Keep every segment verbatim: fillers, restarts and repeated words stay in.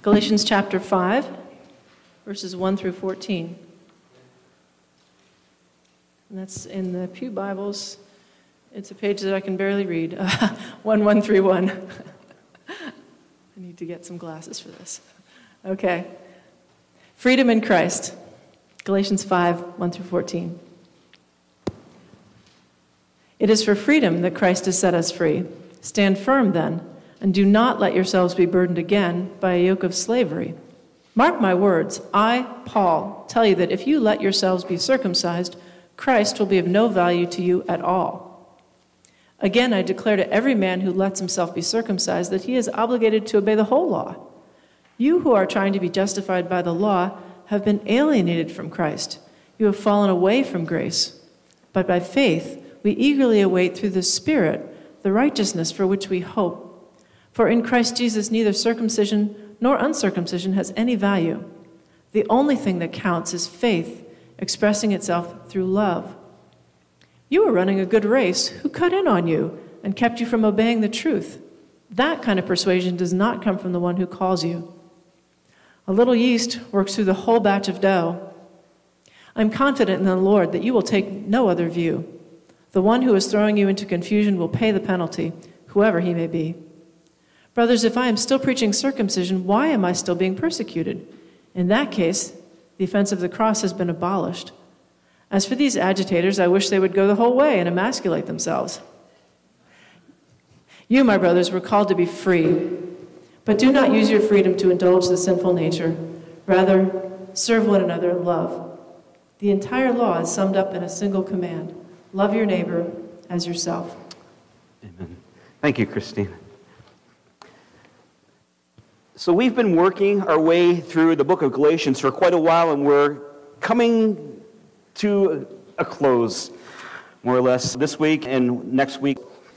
Galatians chapter five, verses one through fourteen. And that's in the Pew Bibles. It's a page that I can barely read. one one three one. I need to get some glasses for this. Okay. Freedom in Christ. Galatians five, one through fourteen. It is for freedom that Christ has set us free. Stand firm then, and do not let yourselves be burdened again by a yoke of slavery. Mark my words, I, Paul, tell you that if you let yourselves be circumcised, Christ will be of no value to you at all. Again, I declare to every man who lets himself be circumcised that he is obligated to obey the whole law. You who are trying to be justified by the law have been alienated from Christ. You have fallen away from grace. But by faith, we eagerly await through the Spirit the righteousness for which we hope. For in Christ Jesus, neither circumcision nor uncircumcision has any value. The only thing that counts is faith, expressing itself through love. You were running a good race. Who cut in on you and kept you from obeying the truth? That kind of persuasion does not come from the one who calls you. A little yeast works through the whole batch of dough. I'm confident in the Lord that you will take no other view. The one who is throwing you into confusion will pay the penalty, whoever he may be. Brothers, if I am still preaching circumcision, why am I still being persecuted? In that case, the offense of the cross has been abolished. As for these agitators, I wish they would go the whole way and emasculate themselves. You, my brothers, were called to be free, but do not use your freedom to indulge the sinful nature. Rather, serve one another in love. The entire law is summed up in a single command. Love your neighbor as yourself. Amen. Thank you, Christine. So we've been working our way through the book of Galatians for quite a while, and we're coming to a close, more or less, this week and next week.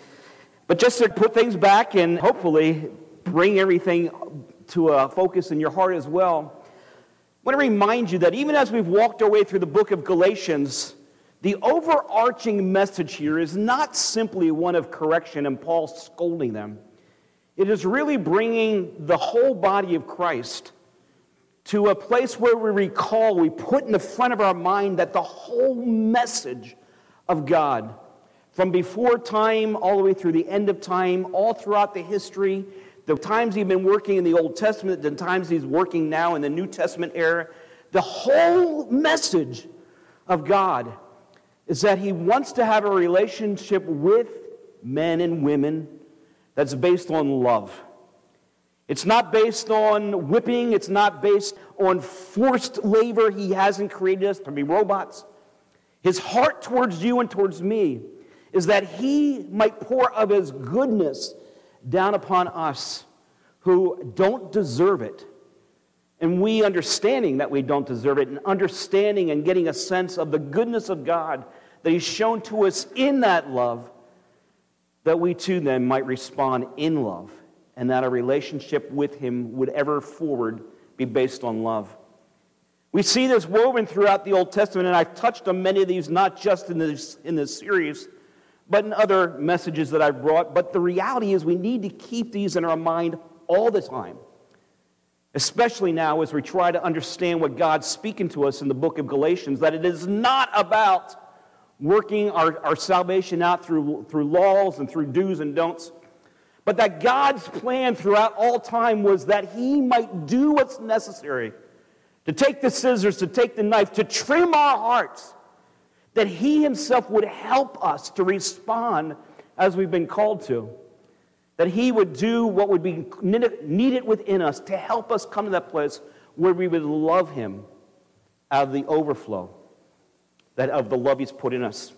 But just to put things back and hopefully bring everything to a focus in your heart as well, I want to remind you that even as we've walked our way through the book of Galatians, the overarching message here is not simply one of correction and Paul scolding them. It is really bringing the whole body of Christ to a place where we recall, we put in the front of our mind that the whole message of God, from before time all the way through the end of time, all throughout the history, the times he's been working in the Old Testament, the times he's working now in the New Testament era, the whole message of God is that he wants to have a relationship with men and women that's based on love. It's not based on whipping. It's not based on forced labor. He hasn't created us to be robots. His heart towards you and towards me is that he might pour of his goodness down upon us who don't deserve it. And we understanding that we don't deserve it, and understanding and getting a sense of the goodness of God that he's shown to us in that love, that we too then might respond in love, and that our relationship with him would ever forward be based on love. We see this woven throughout the Old Testament, and I've touched on many of these, not just in this, in this series, but in other messages that I've brought. But the reality is we need to keep these in our mind all the time, especially now as we try to understand what God's speaking to us in the book of Galatians, that it is not about working our, our salvation out through, through laws and through do's and don'ts, but that God's plan throughout all time was that he might do what's necessary, to take the scissors, to take the knife, to trim our hearts, that he himself would help us to respond as we've been called to, that he would do what would be needed within us to help us come to that place where we would love him out of the overflow that of the love he's put in us.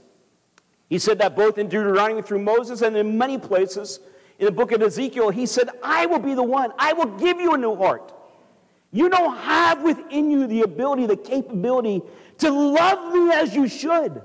He said that both in Deuteronomy through Moses and in many places. In the book of Ezekiel, he said, I will be the one. I will give you a new heart. You don't have within you the ability, the capability to love me as you should.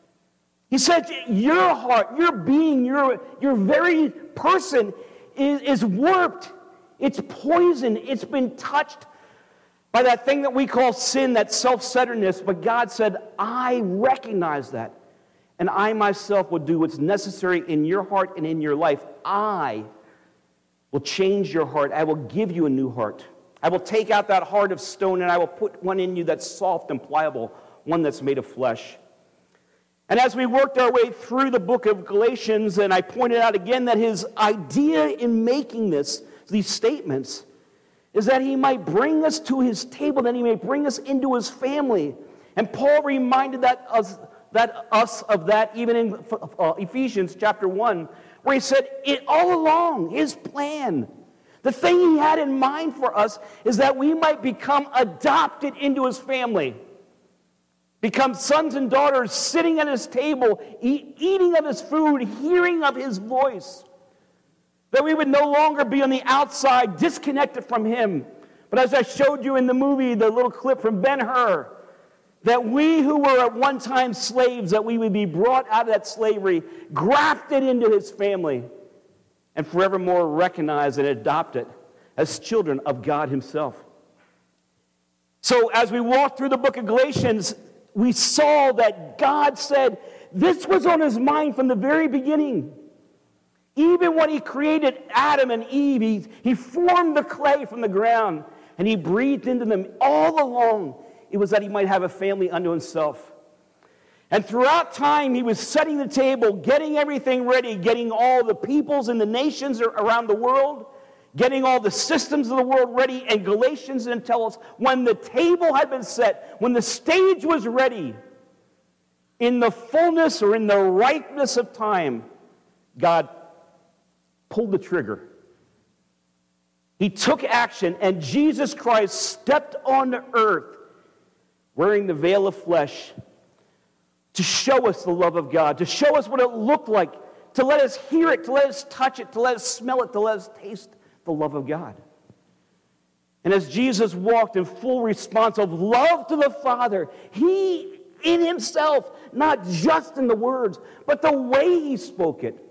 He said, your heart, your being, your, your very person is, is warped. It's poisoned. It's been touched by that thing that we call sin, that self-centeredness. But God said, I recognize that. And I myself will do what's necessary in your heart and in your life. I will change your heart. I will give you a new heart. I will take out that heart of stone, and I will put one in you that's soft and pliable, one that's made of flesh. And as we worked our way through the book of Galatians, and I pointed out again that his idea in making this, these statements, is that he might bring us to his table, that he may bring us into his family. And Paul reminded that us, that us of that even in uh, Ephesians chapter one, where he said, it all along, his plan, the thing he had in mind for us is that we might become adopted into his family, become sons and daughters sitting at his table, eat, eating of his food, hearing of his voice. That we would no longer be on the outside, disconnected from him. But as I showed you in the movie, the little clip from Ben-Hur, that we who were at one time slaves, that we would be brought out of that slavery, grafted into his family, and forevermore recognized and adopted as children of God himself. So as we walked through the book of Galatians, we saw that God said this was on his mind from the very beginning. Even when he created Adam and Eve, he, he formed the clay from the ground, and he breathed into them all along. It was that he might have a family unto himself. And throughout time, he was setting the table, getting everything ready, getting all the peoples and the nations around the world, getting all the systems of the world ready. And Galatians then tell us when the table had been set, when the stage was ready, in the fullness or in the ripeness of time, God pulled the trigger. He took action, and Jesus Christ stepped on the earth wearing the veil of flesh to show us the love of God, to show us what it looked like, to let us hear it, to let us touch it, to let us smell it, to let us taste the love of God. And as Jesus walked in full response of love to the Father, he in himself, not just in the words, but the way he spoke it,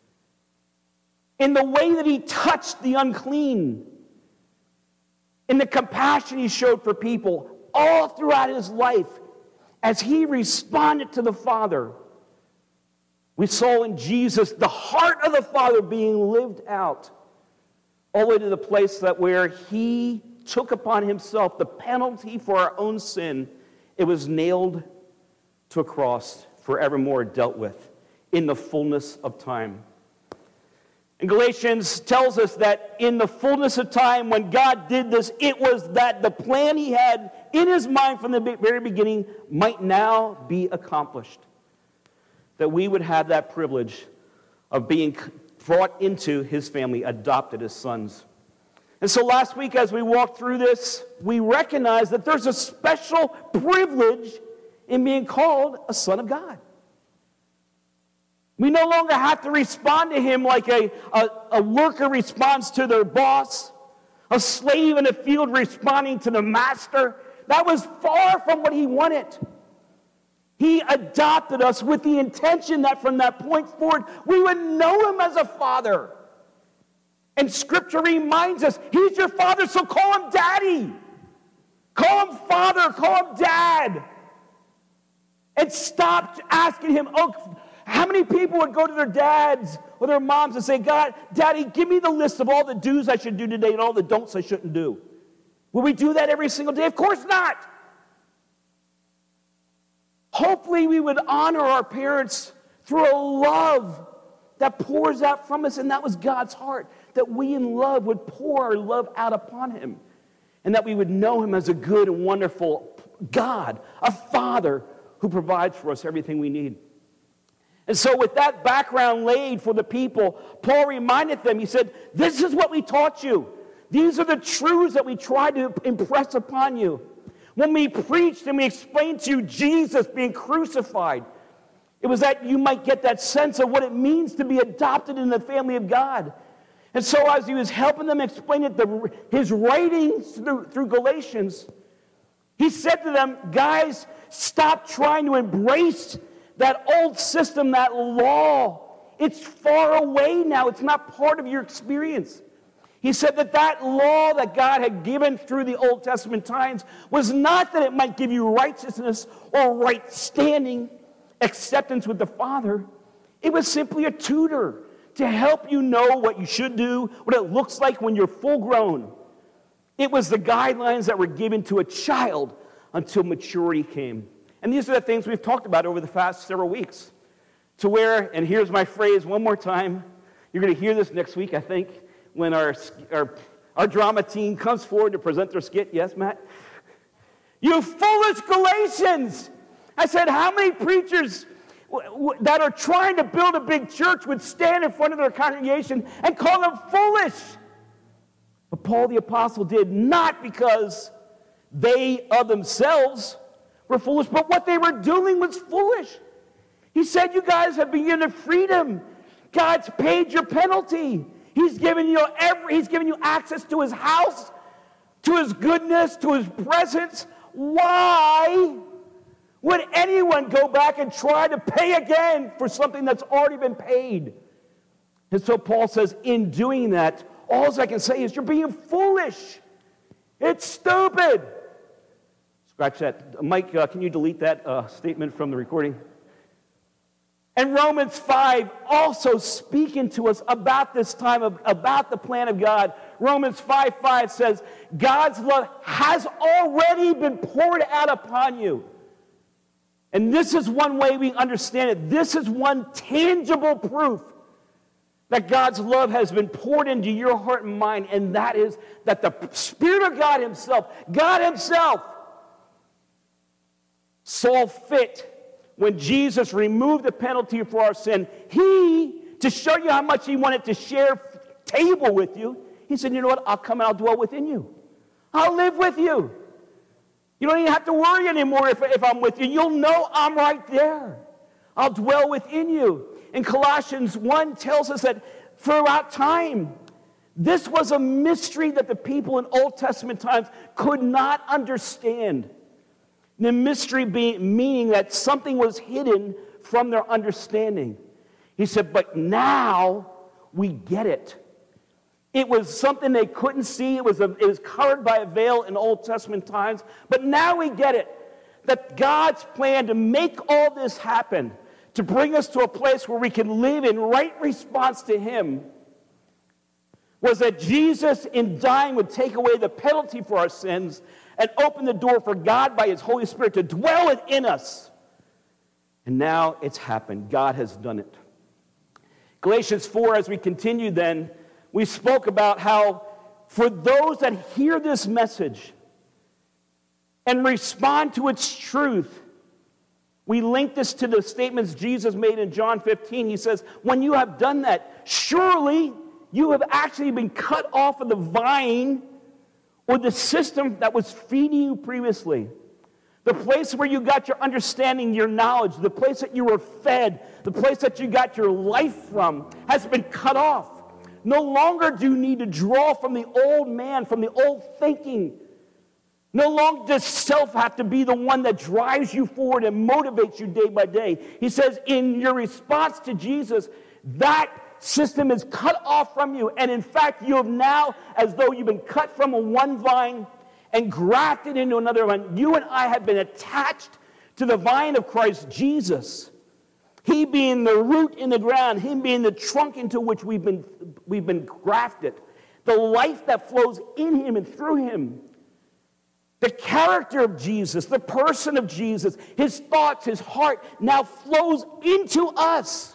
in the way that he touched the unclean, in the compassion he showed for people, all throughout his life, as he responded to the Father, we saw in Jesus the heart of the Father being lived out, all the way to the place that where he took upon himself the penalty for our own sin. It was nailed to a cross, forevermore dealt with in the fullness of time. And Galatians tells us that in the fullness of time, when God did this, it was that the plan he had in his mind from the very beginning might now be accomplished. That we would have that privilege of being brought into his family, adopted as sons. And so last week as we walked through this, we recognized that there's a special privilege in being called a son of God. We no longer have to respond to him like a, a, a worker responds to their boss, a slave in a field responding to the master. That was far from what he wanted. He adopted us with the intention that from that point forward, we would know him as a father. And Scripture reminds us, he's your father, so call him daddy. Call him father, call him dad. And stop asking him, oh, how many people would go to their dads or their moms and say, God, Daddy, give me the list of all the do's I should do today and all the don'ts I shouldn't do? Will we do that every single day? Of course not. Hopefully we would honor our parents through a love that pours out from us, and that was God's heart, that we in love would pour our love out upon him, and that we would know him as a good and wonderful God, a Father who provides for us everything we need. And so with that background laid for the people, Paul reminded them, he said, this is what we taught you. These are the truths that we tried to impress upon you. When we preached and we explained to you Jesus being crucified, it was that you might get that sense of what it means to be adopted in the family of God. And so as he was helping them explain it, the, his writings through, through Galatians, he said to them, guys, stop trying to embrace that old system, that law. It's far away now. It's not part of your experience. He said that that law that God had given through the Old Testament times was not that it might give you righteousness or right standing, acceptance with the Father. It was simply a tutor to help you know what you should do, what it looks like when you're full grown. It was the guidelines that were given to a child until maturity came. And these are the things we've talked about over the past several weeks. To where, and here's my phrase one more time, you're going to hear this next week, I think, when our, our, our drama team comes forward to present their skit. Yes, Matt? You foolish Galatians! I said, how many preachers that are trying to build a big church would stand in front of their congregation and call them foolish? But Paul the Apostle did, not because they of themselves were foolish, but what they were doing was foolish. He said, you guys have been given freedom. God's paid your penalty. He's given you every, He's given you access to His house, to His goodness, to His presence. Why would anyone go back and try to pay again for something that's already been paid? And so Paul says, in doing that, all I can say is you're being foolish. It's stupid. Scratch that. Mike, uh, can you delete that uh, statement from the recording? And Romans five also speaking to us about this time, of, about the plan of God. Romans five five says, God's love has already been poured out upon you. And this is one way we understand it. This is one tangible proof that God's love has been poured into your heart and mind, and that is that the Spirit of God Himself, God Himself, saw fit when Jesus removed the penalty for our sin. He, to show you how much He wanted to share table with you, He said, you know what, I'll come and I'll dwell within you. I'll live with you. You don't even have to worry anymore if, if I'm with you. You'll know I'm right there. I'll dwell within you. And Colossians one tells us that throughout time, this was a mystery that the people in Old Testament times could not understand. The mystery being, meaning that something was hidden from their understanding. He said, but now we get it. It was something they couldn't see. It was, a, it was covered by a veil in Old Testament times. But now we get it. That God's plan to make all this happen, to bring us to a place where we can live in right response to Him, was that Jesus in dying would take away the penalty for our sins and open the door for God by His Holy Spirit to dwell within us. And now it's happened. God has done it. Galatians four, as we continue then, we spoke about how for those that hear this message and respond to its truth, we link this to the statements Jesus made in John fifteen. He says, when you have done that, surely you have actually been cut off of the vine or the system that was feeding you previously. The place where you got your understanding, your knowledge, the place that you were fed, the place that you got your life from has been cut off. No longer do you need to draw from the old man, from the old thinking. No longer does self have to be the one that drives you forward and motivates you day by day. He says in your response to Jesus, that system is cut off from you. And in fact, you have now, as though you've been cut from a one vine and grafted into another vine, you and I have been attached to the vine of Christ Jesus. He being the root in the ground, Him being the trunk into which we've been, we've been grafted. The life that flows in Him and through Him. The character of Jesus, the person of Jesus, His thoughts, His heart now flows into us.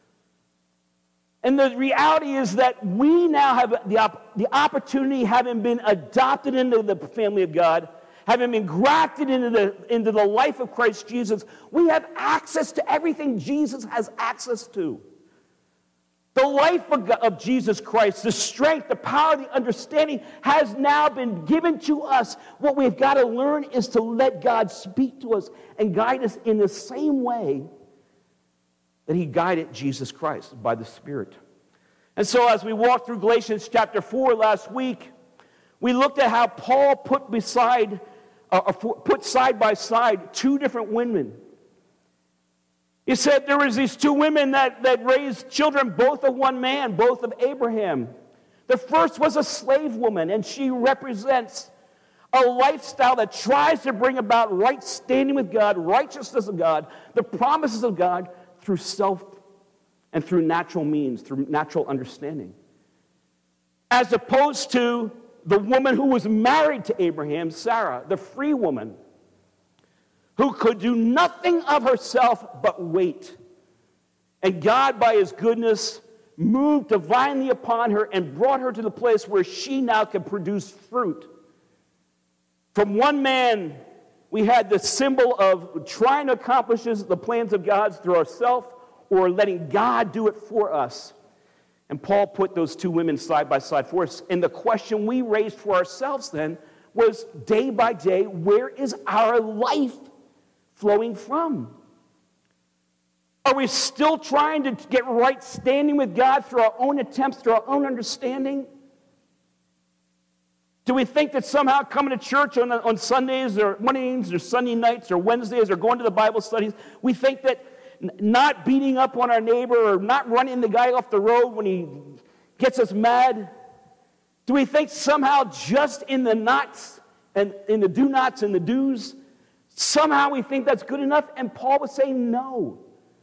And the reality is that we now have the, op- the opportunity, having been adopted into the family of God, having been grafted into the, into the life of Christ Jesus, we have access to everything Jesus has access to. The life of, God, of Jesus Christ, the strength, the power, the understanding has now been given to us. What we've got to learn is to let God speak to us and guide us in the same way that He guided Jesus Christ by the Spirit. And so as we walked through Galatians chapter four last week, we looked at how Paul put beside, uh, put side by side two different women. He said there was these two women that, that raised children, both of one man, both of Abraham. The first was a slave woman, and she represents a lifestyle that tries to bring about right standing with God, righteousness of God, the promises of God through self and through natural means, through natural understanding. As opposed to the woman who was married to Abraham, Sarah, the free woman, who could do nothing of herself but wait. And God, by his goodness, moved divinely upon her and brought her to the place where she now can produce fruit. From one man, we had the symbol of trying to accomplish the plans of God through ourselves or letting God do it for us. And Paul put those two women side by side for us. And the question we raised for ourselves then was, day by day, where is our life flowing from? Are we still trying to get right standing with God through our own attempts, through our own understanding? Do we think that somehow coming to church on, on Sundays or mornings or Sunday nights or Wednesdays or going to the Bible studies, we think that not beating up on our neighbor or not running the guy off the road when he gets us mad, do we think somehow just in the nots and in the do-nots and the do's, somehow we think that's good enough? And Paul was saying no.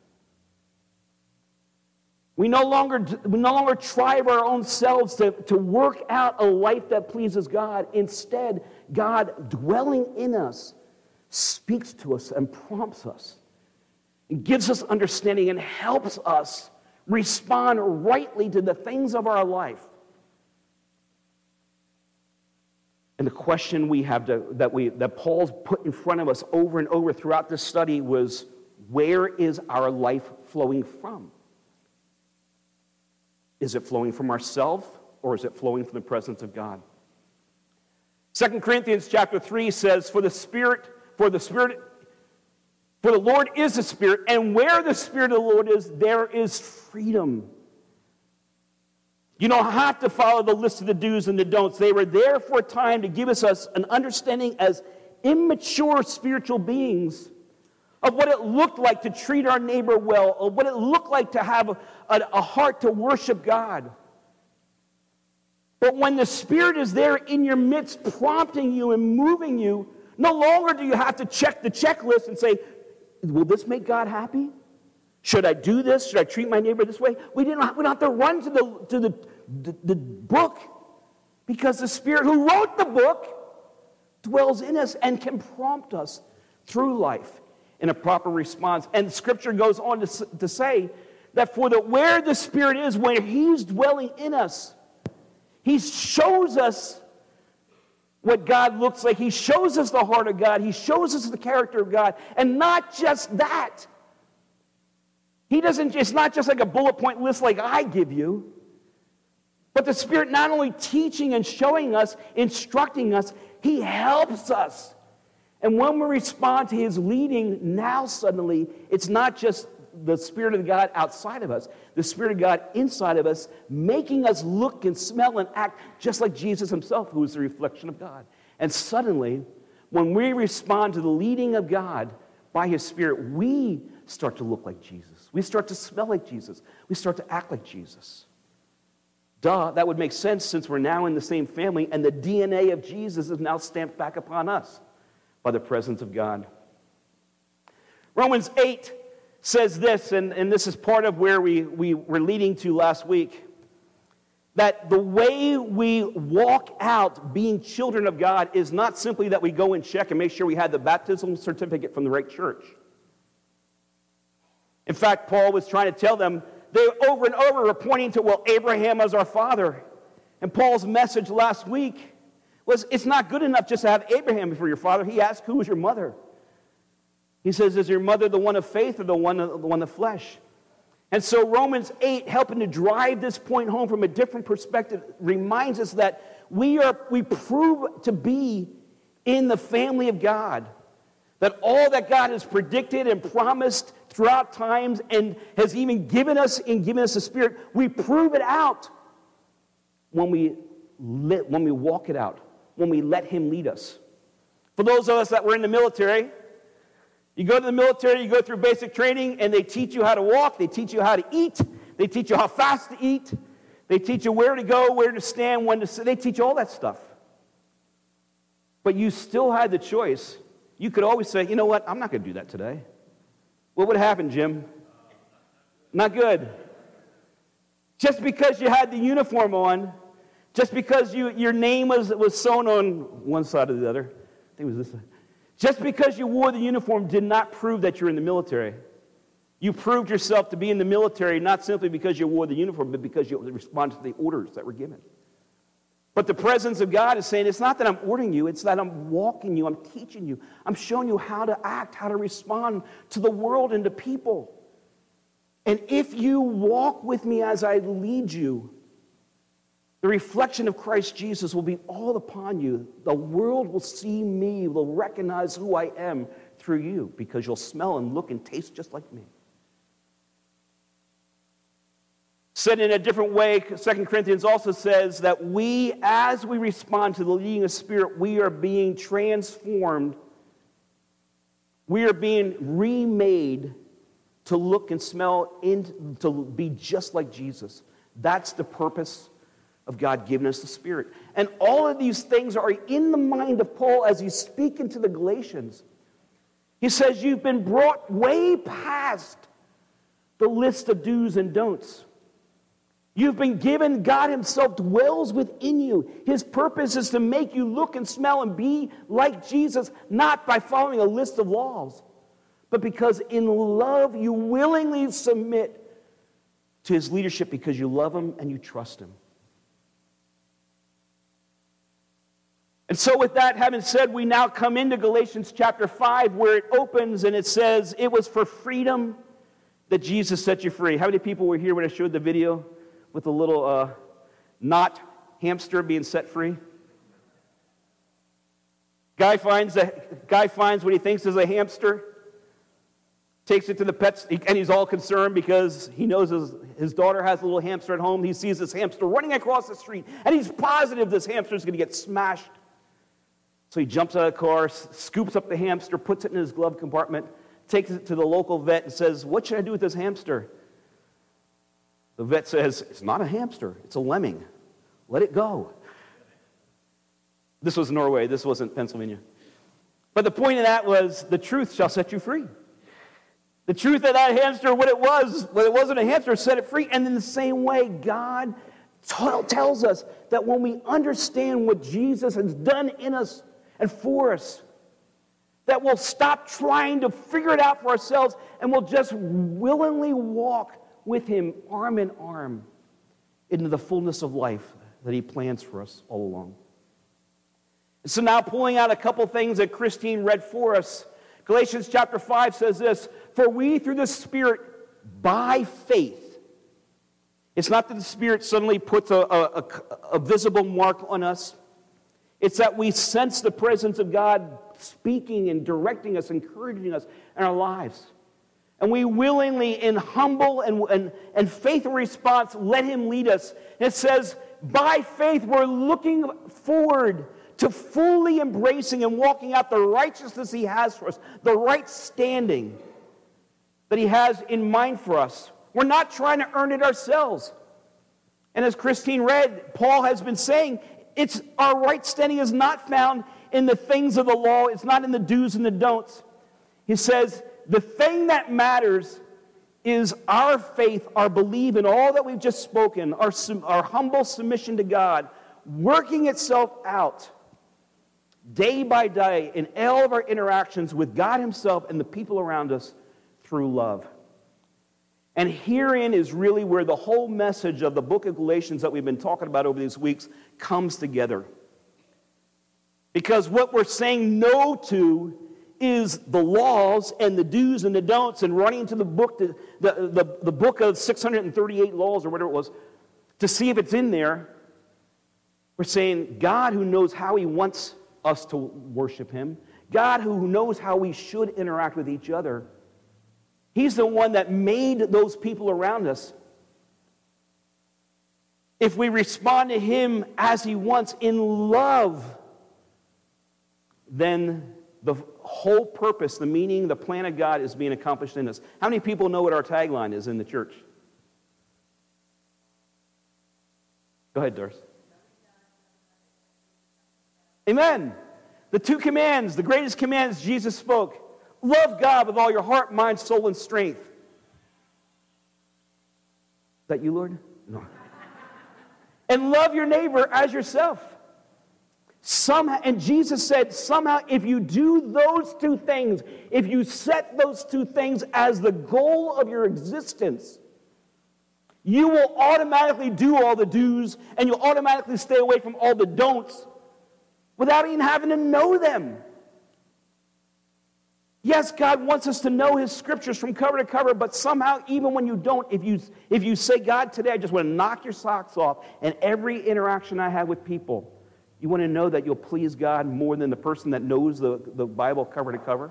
We no longer, we no longer try of our own selves to, to work out a life that pleases God. Instead, God dwelling in us speaks to us and prompts us and gives us understanding and helps us respond rightly to the things of our life. And the question we have to, that we that Paul's put in front of us over and over throughout this study was, where is our life flowing from? Is it flowing from ourselves, or is it flowing from the presence of God? Second Corinthians chapter three says, For the Spirit, for the Spirit, for the Lord is the Spirit, and where the Spirit of the Lord is, there is freedom. You don't have to follow the list of the do's and the don'ts. They were there for a time to give us an understanding as immature spiritual beings of what it looked like to treat our neighbor well, of what it looked like to have a, a, a heart to worship God. But when the Spirit is there in your midst, prompting you and moving you, no longer do you have to check the checklist and say, will this make God happy? Should I do this? Should I treat my neighbor this way? We, didn't, we don't have to run to, the, to the, the, the book, because the Spirit who wrote the book dwells in us and can prompt us through life in a proper response. And Scripture goes on to, to say that for the where the Spirit is, where He's dwelling in us, He shows us what God looks like. He shows us the heart of God. He shows us the character of God. And not just that. He doesn't, it's not just like a bullet point list like I give you, but the Spirit not only teaching and showing us, instructing us, He helps us. And when we respond to His leading, now suddenly, it's not just the Spirit of God outside of us, the Spirit of God inside of us, making us look and smell and act just like Jesus Himself, who is the reflection of God. And suddenly, when we respond to the leading of God by His Spirit, we start to look like Jesus. We start to smell like Jesus. We start to act like Jesus. Duh, that would make sense since we're now in the same family and the D N A of Jesus is now stamped back upon us by the presence of God. Romans eight says this, and, and this is part of where we, we were leading to last week, that the way we walk out being children of God is not simply that we go and check and make sure we had the baptismal certificate from the right church. In fact, Paul was trying to tell them, they over and over were pointing to, well, Abraham as our father. And Paul's message last week was, it's not good enough just to have Abraham for your father. He asked, who was your mother? He says, is your mother the one of faith or the one of, the one of flesh? And so Romans eight, helping to drive this point home from a different perspective, reminds us that we are we prove to be in the family of God. That all that God has predicted and promised throughout times and has even given us and given us the Spirit, we prove it out when we, let, when we walk it out, when we let Him lead us. For those of us that were in the military, you go to the military, you go through basic training, and they teach you how to walk, they teach you how to eat, they teach you how fast to eat, they teach you where to go, where to stand, when to sit, they teach you all that stuff. But you still had the choice. You could always say, you know what, I'm not going to do that today. What would happen, Jim? Not good. Just because you had the uniform on Just because you, your name was, was sewn on one side or the other. I think it was this side. Just because you wore the uniform did not prove that you're in the military. You proved yourself to be in the military not simply because you wore the uniform, but because you responded to the orders that were given. But the presence of God is saying, it's not that I'm ordering you, it's that I'm walking you, I'm teaching you, I'm showing you how to act, how to respond to the world and to people. And if you walk with me as I lead you, the reflection of Christ Jesus will be all upon you. The world will see me, will recognize who I am through you, because you'll smell and look and taste just like me. Said in a different way, Second Corinthians also says that we, as we respond to the leading of the Spirit, we are being transformed. We are being remade to look and smell, in, to be just like Jesus. That's the purpose of God giving us the Spirit. And all of these things are in the mind of Paul as he's speaking to the Galatians. He says, you've been brought way past the list of do's and don'ts. You've been given, God himself dwells within you. His purpose is to make you look and smell and be like Jesus, not by following a list of laws, but because in love you willingly submit to his leadership because you love him and you trust him. And so with that having said, we now come into Galatians chapter five, where it opens and it says, it was for freedom that Jesus set you free. How many people were here when I showed the video with the little uh, knot hamster being set free? Guy finds, a, guy finds what he thinks is a hamster, takes it to the pets, and he's all concerned because he knows his, his daughter has a little hamster at home. He sees this hamster running across the street, and he's positive this hamster is going to get smashed. So he jumps out of the car, scoops up the hamster, puts it in his glove compartment, takes it to the local vet and says, what should I do with this hamster? The vet says, it's not a hamster, it's a lemming. Let it go. This was Norway, this wasn't Pennsylvania. But the point of that was, the truth shall set you free. The truth of that hamster, what it was, well, it wasn't a hamster, set it free. And in the same way, God t- tells us that when we understand what Jesus has done in us and for us, that we'll stop trying to figure it out for ourselves and we'll just willingly walk with him arm in arm into the fullness of life that he plans for us all along. And so now, pulling out a couple things that Christine read for us, Galatians chapter five says this, for we through the Spirit by faith. It's not that the Spirit suddenly puts a, a, a, a visible mark on us. It's that we sense the presence of God speaking and directing us, encouraging us in our lives. And we willingly, in humble and, and, and faithful response, let him lead us. And it says, by faith, we're looking forward to fully embracing and walking out the righteousness he has for us, the right standing that he has in mind for us. We're not trying to earn it ourselves. And as Christine read, Paul has been saying, it's our right standing is not found in the things of the law. It's not in the do's and the don'ts. He says, the thing that matters is our faith, our belief in all that we've just spoken, our, our humble submission to God, working itself out day by day in all of our interactions with God himself and the people around us through love. And herein is really where the whole message of the book of Galatians that we've been talking about over these weeks comes together. Because what we're saying no to is the laws and the do's and the don'ts and running into the book, the, the, the, the book of six hundred thirty-eight laws or whatever it was, to see if it's in there. We're saying God who knows how he wants us to worship him, God who knows how we should interact with each other, he's the one that made those people around us. If we respond to him as he wants in love, then the whole purpose, the meaning, the plan of God is being accomplished in us. How many people know what our tagline is in the church? Go ahead, Doris. Amen. The two commands, the greatest commands Jesus spoke. Love God with all your heart, mind, soul, and strength. Is that you, Lord? No. And love your neighbor as yourself. Somehow, and Jesus said, somehow, if you do those two things, if you set those two things as the goal of your existence, you will automatically do all the do's, and you'll automatically stay away from all the don'ts without even having to know them. Yes, God wants us to know His scriptures from cover to cover, but somehow, even when you don't, if you, if you say, God, today I just want to knock your socks off, and every interaction I have with people, you want to know that you'll please God more than the person that knows the, the Bible cover to cover?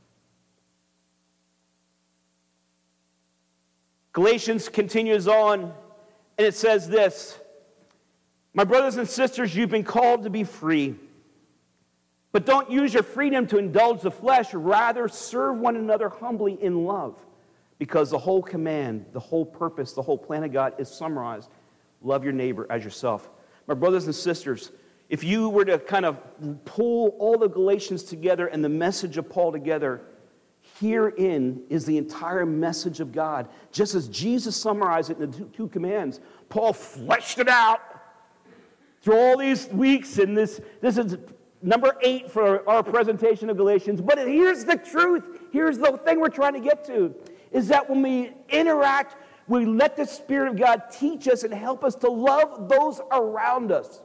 Galatians continues on, and it says this, my brothers and sisters, you've been called to be free. But don't use your freedom to indulge the flesh. Rather, serve one another humbly in love. Because the whole command, the whole purpose, the whole plan of God is summarized. Love your neighbor as yourself. My brothers and sisters, if you were to kind of pull all the Galatians together and the message of Paul together, herein is the entire message of God. Just as Jesus summarized it in the two, two commands, Paul fleshed it out through all these weeks, and this, this is number eight for our presentation of Galatians. But here's the truth. Here's the thing we're trying to get to, is that when we interact, we let the Spirit of God teach us and help us to love those around us.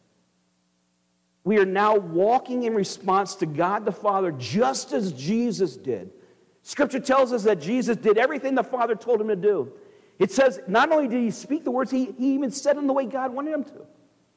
We are now walking in response to God the Father, just as Jesus did. Scripture tells us that Jesus did everything the Father told him to do. It says not only did he speak the words, he, he even said them the way God wanted him to.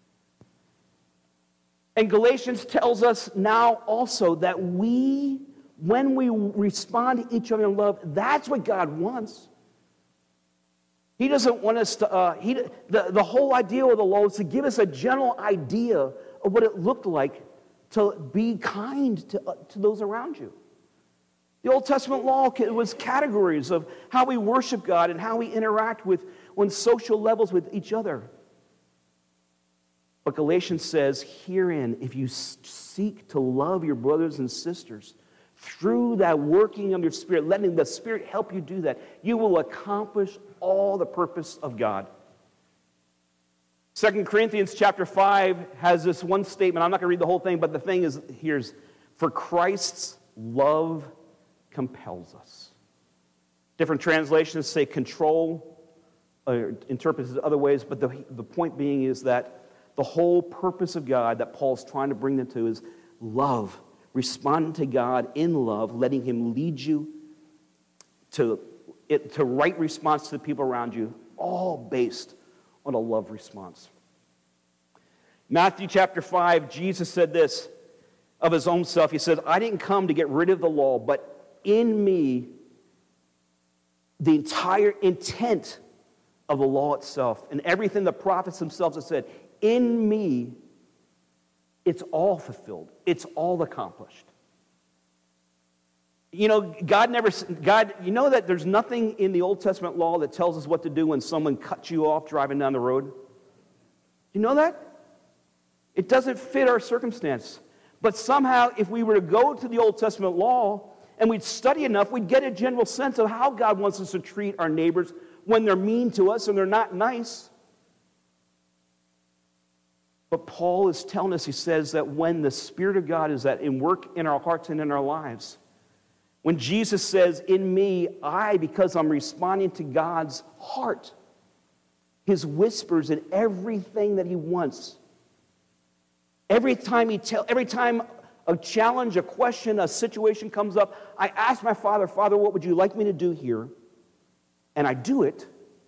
And Galatians tells us now also that we, when we respond to each other in love, that's what God wants. He doesn't want us to, uh, he, the, the whole idea of the law is to give us a general idea of what it looked like to be kind to, uh, to those around you. The Old Testament law was categories of how we worship God and how we interact with on social levels with each other. But Galatians says, herein, if you seek to love your brothers and sisters through that working of your Spirit, letting the Spirit help you do that, you will accomplish all the purpose of God. Second Corinthians chapter five has this one statement. I'm not going to read the whole thing, but the thing is, here's, for Christ's love compels us. Different translations say control, or interprets it other ways, but the, the point being is that the whole purpose of God that Paul's trying to bring them to is love. Responding to God in love, letting Him lead you to, it, to right response to the people around you, all based on a love response. Matthew chapter five, Jesus said this of His own self. He said, I didn't come to get rid of the law, but in me, the entire intent of the law itself and everything the prophets themselves have said, in me, it's all fulfilled. It's all accomplished. You know, God never, God, you know that there's nothing in the Old Testament law that tells us what to do when someone cuts you off driving down the road? You know that? It doesn't fit our circumstance. But somehow, if we were to go to the Old Testament law and we'd study enough, we'd get a general sense of how God wants us to treat our neighbors when they're mean to us and they're not nice. But Paul is telling us, he says that when the Spirit of God is at in work in our hearts and in our lives, when Jesus says, in me, I, because I'm responding to God's heart, His whispers and everything that He wants. Every time he tell, every time a challenge, a question, a situation comes up, I ask my Father, Father, what would you like me to do here? And I do it.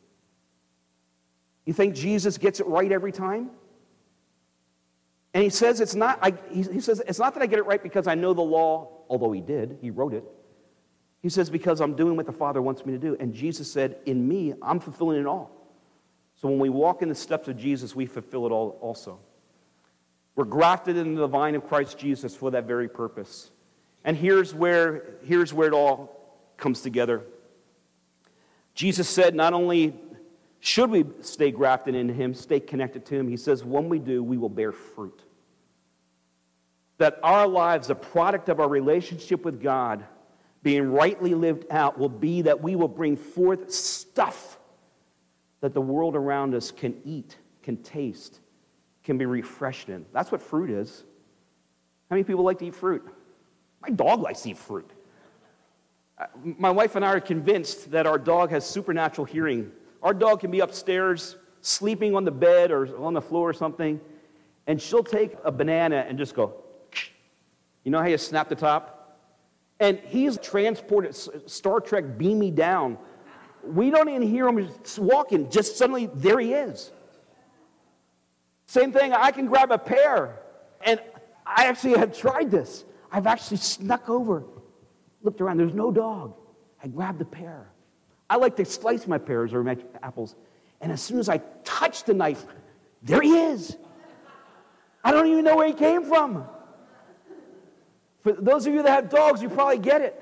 You think Jesus gets it right every time? And he says it's not, I, he, he says, it's not that I get it right because I know the law, although he did, he wrote it. He says, because I'm doing what the Father wants me to do. And Jesus said, in me, I'm fulfilling it all. So when we walk in the steps of Jesus, we fulfill it all also. We're grafted into the vine of Christ Jesus for that very purpose. And here's where, here's where it all comes together. Jesus said not only should we stay grafted into Him, stay connected to Him, He says when we do, we will bear fruit. That our lives, the product of our relationship with God, being rightly lived out, will be that we will bring forth stuff that the world around us can eat, can taste, can be refreshed in. That's what fruit is. How many people like to eat fruit? My dog likes to eat fruit. My wife and I are convinced that our dog has supernatural hearing. Our dog can be upstairs, sleeping on the bed or on the floor or something, and she'll take a banana and just go, you know how you snap the top? And he's transported, Star Trek beam me down. We don't even hear him just walking, just suddenly there he is. Same thing, I can grab a pear, and I actually have tried this. I've actually snuck over, looked around, there's no dog. I grabbed the pear. I like to slice my pears or my apples, and as soon as I touch the knife, there he is. I don't even know where he came from. For those of you that have dogs, you probably get it.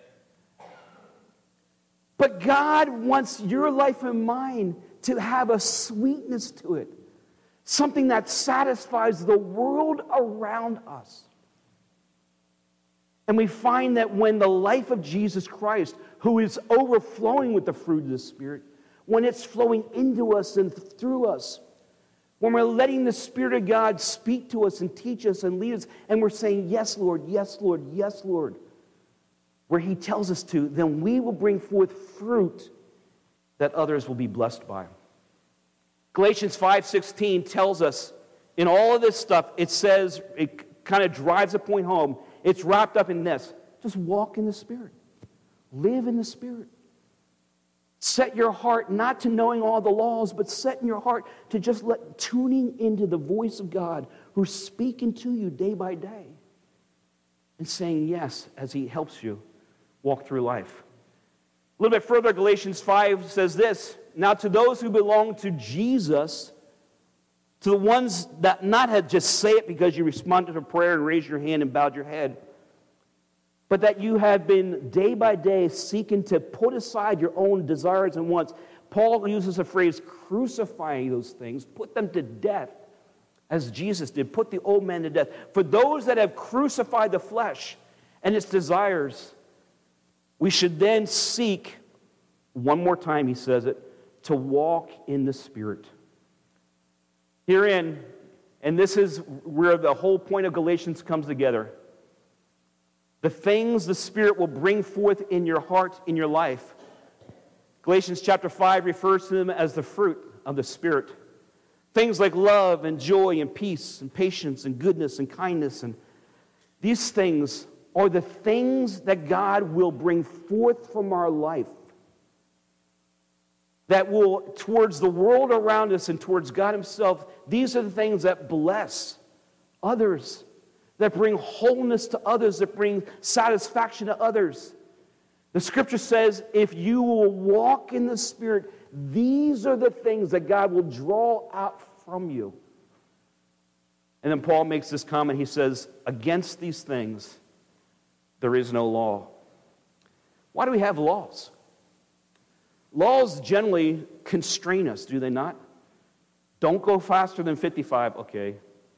But God wants your life and mine to have a sweetness to it. Something that satisfies the world around us. And we find that when the life of Jesus Christ, who is overflowing with the fruit of the Spirit, when it's flowing into us and through us, when we're letting the Spirit of God speak to us and teach us and lead us, and we're saying, yes, Lord, yes, Lord, yes, Lord, where He tells us to, then we will bring forth fruit that others will be blessed by. Galatians five sixteen tells us, in all of this stuff, it says, it kind of drives the point home, it's wrapped up in this. Just walk in the Spirit. Live in the Spirit. Set your heart not to knowing all the laws, but set in your heart to just let tuning into the voice of God who's speaking to you day by day and saying yes as He helps you walk through life. A little bit further, Galatians five says this, now to those who belong to Jesus, to the ones that not had just say it because you responded to prayer and raised your hand and bowed your head, but that you have been day by day seeking to put aside your own desires and wants. Paul uses the phrase crucifying those things, put them to death, as Jesus did, put the old man to death. For those that have crucified the flesh and its desires, we should then seek, one more time he says it, to walk in the Spirit. Herein, and this is where the whole point of Galatians comes together, the things the Spirit will bring forth in your heart, in your life. Galatians chapter five refers to them as the fruit of the Spirit. Things like love and joy and peace and patience and goodness and kindness. And these things are the things that God will bring forth from our life, that will, towards the world around us and towards God Himself, these are the things that bless others, that bring wholeness to others, that bring satisfaction to others. The Scripture says, if you will walk in the Spirit, these are the things that God will draw out from you. And then Paul makes this comment. He says, against these things, there is no law. Why do we have laws? Laws generally constrain us, do they not? Don't go faster than fifty-five, okay.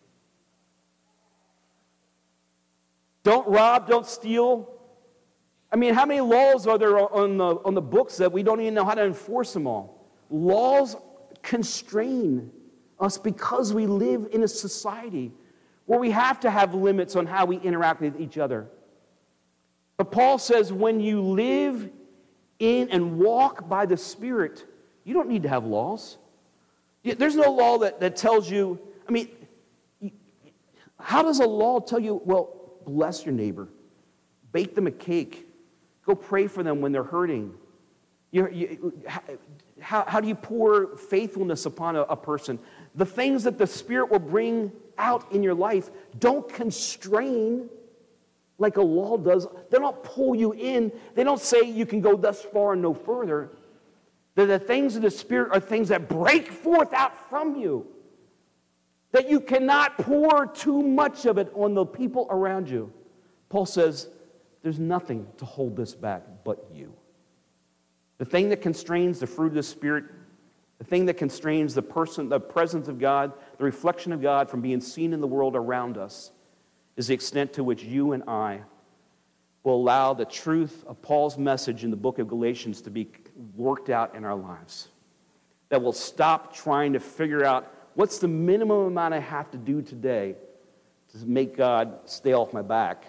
Don't rob, don't steal. I mean, how many laws are there on the, on the books that we don't even know how to enforce them all? Laws constrain us because we live in a society where we have to have limits on how we interact with each other. But Paul says when you live in and walk by the Spirit, you don't need to have laws. There's no law that, that tells you, I mean, how does a law tell you, well, bless your neighbor, bake them a cake, go pray for them when they're hurting? You, you, how, how do you pour faithfulness upon a, a person? The things that the Spirit will bring out in your life don't constrain like a law does. They don't pull you in. They don't say you can go thus far and no further. They're the things of the Spirit are things that break forth out from you, that you cannot pour too much of it on the people around you. Paul says, there's nothing to hold this back but you. The thing that constrains the fruit of the Spirit, the thing that constrains the person, the presence of God, the reflection of God from being seen in the world around us, is the extent to which you and I will allow the truth of Paul's message in the book of Galatians to be worked out in our lives. That we'll stop trying to figure out What's the minimum amount I have to do today to make God stay off my back?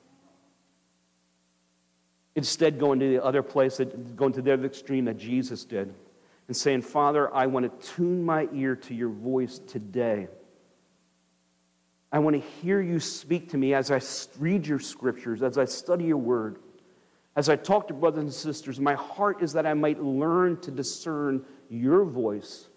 Instead, going to the other place, that, going to the other extreme that Jesus did, and saying, Father, I want to tune my ear to your voice today. I want to hear you speak to me as I read your scriptures, as I study your word, as I talk to brothers and sisters. My heart is that I might learn to discern your voice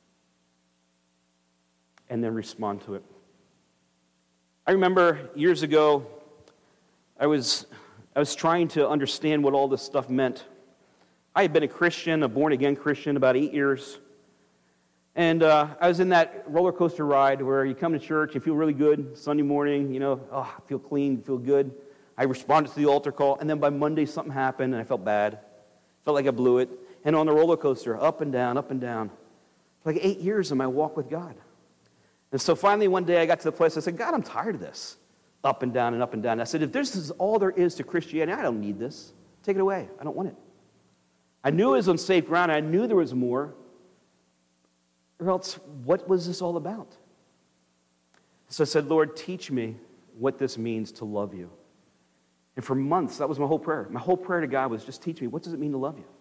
and then respond to it. I remember years ago, I was, I was trying to understand what all this stuff meant. I had been a Christian, a born-again Christian, about eight years. And uh, I was in that roller coaster ride where you come to church, you feel really good, Sunday morning, you know, oh, I feel clean, feel good. I responded to the altar call, and then by Monday something happened, and I felt bad. Felt like I blew it. And on the roller coaster, up and down, up and down. For like eight years in my walk with God. And so finally one day I got to the place, I said, God, I'm tired of this. Up and down and up and down. I said, if this is all there is to Christianity, I don't need this. Take it away. I don't want it. I knew it was on safe ground. I knew there was more. Or else, what was this all about? So I said, Lord, teach me what this means to love you. And for months, that was my whole prayer. My whole prayer to God was, just teach me, what does it mean to love you?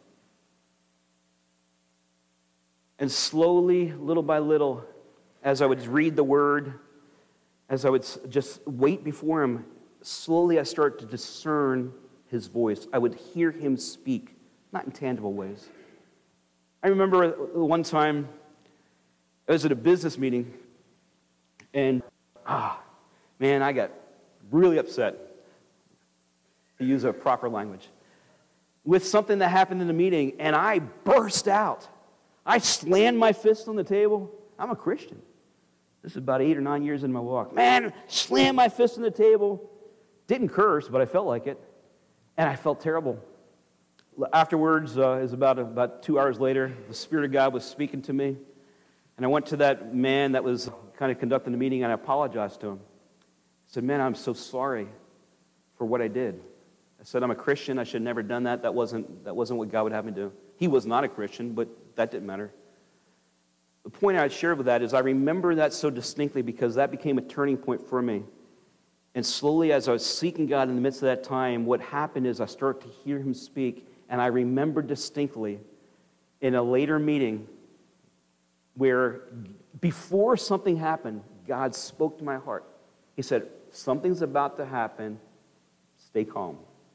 And slowly, little by little, as I would read the word, as I would just wait before him, slowly I started to discern his voice. I would hear him speak, not in tangible ways. I remember one time, I was at a business meeting, and, ah, man, I got really upset, to use a proper language, with something that happened in the meeting, and I burst out. I slammed my fist on the table. I'm a Christian. This is about eight or nine years in my walk. Man, slammed my fist on the table. Didn't curse, but I felt like it, and I felt terrible. Afterwards, uh, it was about, about two hours later, the Spirit of God was speaking to me. And I went to that man that was kind of conducting the meeting, and I apologized to him. I said, man, I'm so sorry for what I did. I said, I'm a Christian. I should have never done that. That wasn't, that wasn't what God would have me do. He was not a Christian, but that didn't matter. The point I shared with that is I remember that so distinctly because that became a turning point for me. And slowly, as I was seeking God in the midst of that time, what happened is I started to hear him speak, and I remember distinctly in a later meeting where before something happened, God spoke to my heart. He said, something's about to happen. Stay calm.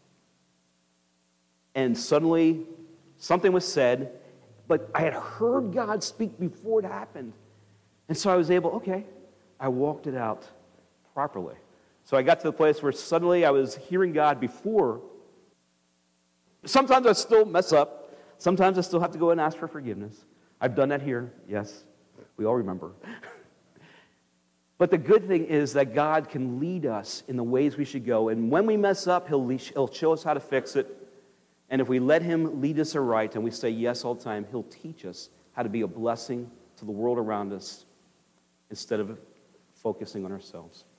And suddenly, something was said, but I had heard God speak before it happened. And so I was able, okay, I walked it out properly. So I got to the place where suddenly I was hearing God before. Sometimes I still mess up. Sometimes I still have to go and ask for forgiveness. I've done that here, yes. We all remember. But the good thing is that God can lead us in the ways we should go. And when we mess up, he'll, he'll show us how to fix it. And if we let him lead us aright and we say yes all the time, he'll teach us how to be a blessing to the world around us instead of focusing on ourselves.